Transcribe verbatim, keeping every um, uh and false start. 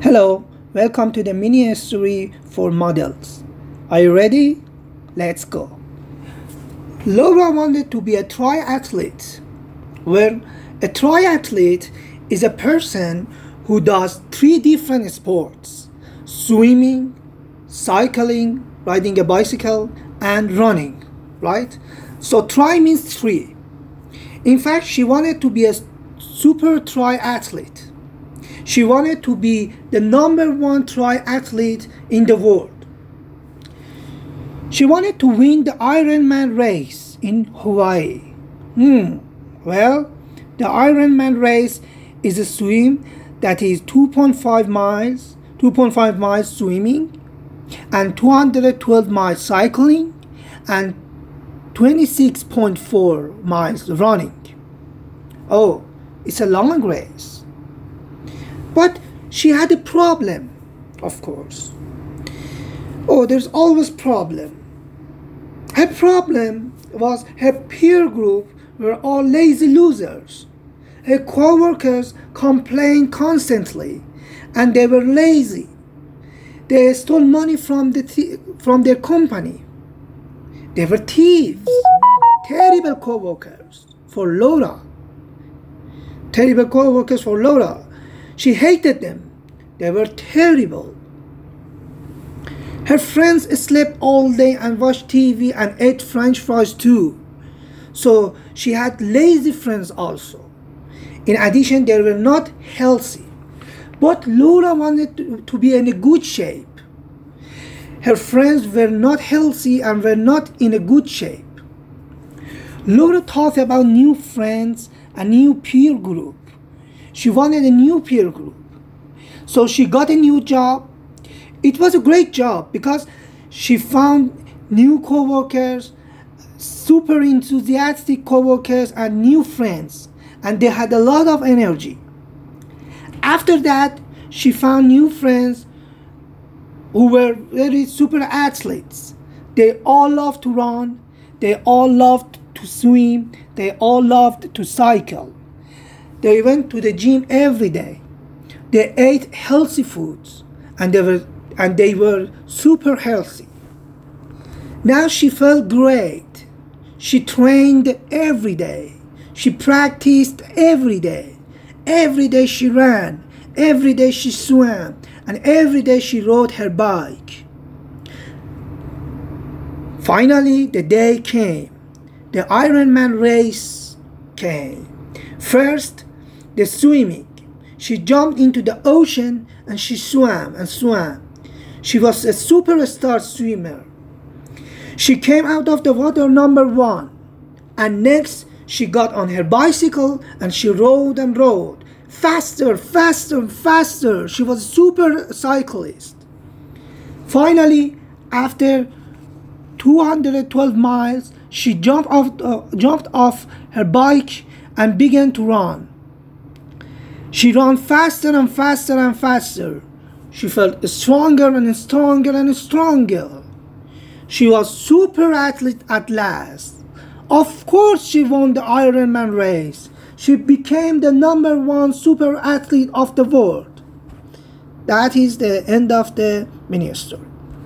Hello, welcome to the mini history for models. Are you ready? Let's go. Laura wanted to be a triathlete. Well, a triathlete is a person who does three different sports: swimming, cycling, riding a bicycle, and running, right? So tri means three. In fact, she wanted to be a super triathlete. She wanted to be the number one triathlete in the world. She wanted to win the Ironman race in Hawaii. Hmm. Well, the Ironman race is a swim that is two point five miles, two point five miles swimming, and two hundred twelve miles cycling, and twenty-six point four miles running. Oh, it's a long race. But she had a problem, of course. Oh, there's always problem. Her problem was her peer group were all lazy losers. Her co-workers complained constantly, and they were lazy. They stole money from the th- from their company. They were thieves. Terrible co-workers for Laura. Terrible co-workers for Laura. She hated them. They were terrible. Her friends slept all day and watched T V and ate French fries too. So she had lazy friends also. In addition, they were not healthy. But Laura wanted to, to be in a good shape. Her friends were not healthy and were not in a good shape. Laura thought about new friends, a new peer group. She wanted a new peer group. So she got a new job. It was a great job because she found new co-workers, super enthusiastic co-workers, and new friends. And they had a lot of energy. After that, she found new friends who were very super athletes. They all loved to run. They all loved to swim. They all loved to cycle. They went to the gym every day. They ate healthy foods, and they were and they were super healthy. Now she felt great. She trained every day. She practiced every day. Every day she ran. Every day she swam. And every day she rode her bike. Finally, the day came. The Ironman race came. First, the swimming. She jumped into the ocean and she swam and swam. She was a superstar swimmer. She came out of the water number one. And next, she got on her bicycle and she rode and rode. Faster, faster, faster. She was a super cyclist. Finally, after two hundred twelve miles, she jumped off, uh, jumped off her bike and began to run. She ran faster and faster and faster. She felt stronger and stronger and stronger. She was super athlete at last. Of course she won the Ironman race. She became the number one super athlete of the world. That is the end of the mini story.